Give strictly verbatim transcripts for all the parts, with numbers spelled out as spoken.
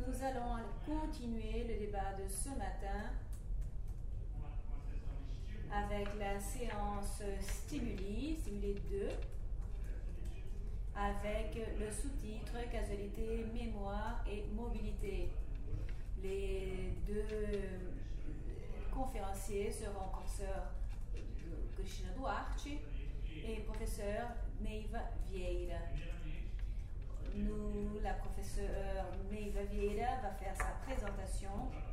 Nous allons continuer le débat de ce matin avec la séance Stimuli, Stimuli deux, avec le sous-titre Causalité, mémoire et mobilité. Les deux conférenciers seront professeur Cristina Duarte et professeur Neiva Vieira. Nous, la professeure Neiva Vieira va faire sa présentation.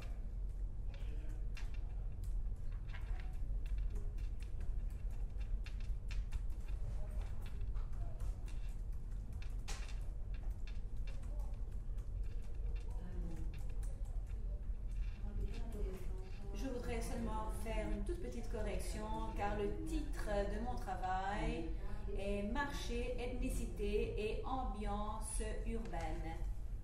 Je voudrais seulement faire une toute petite correction car le titre de mon travail est Marché, ethnicité et ambiance urbaine.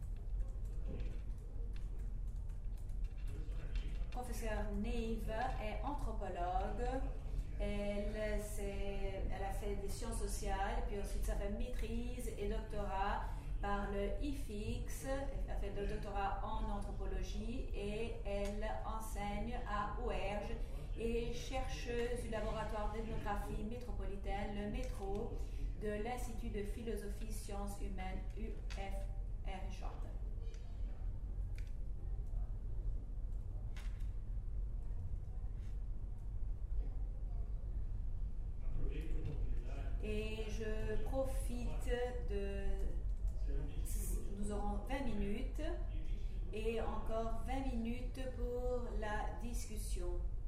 Professeure Neiva est anthropologue. Elle, elle a fait des sciences sociales, puis ensuite ça fait maîtrise et doctorat par le I F I X. Elle a fait le doctorat en anthropologie et elle enseigne à O R G et chercheuse du laboratoire d'ethnographie métropolitaine, le métro, de l'Institut de philosophie sciences humaines U F R J. Et je profite de... Nous aurons vingt minutes et encore vingt minutes pour la discussion.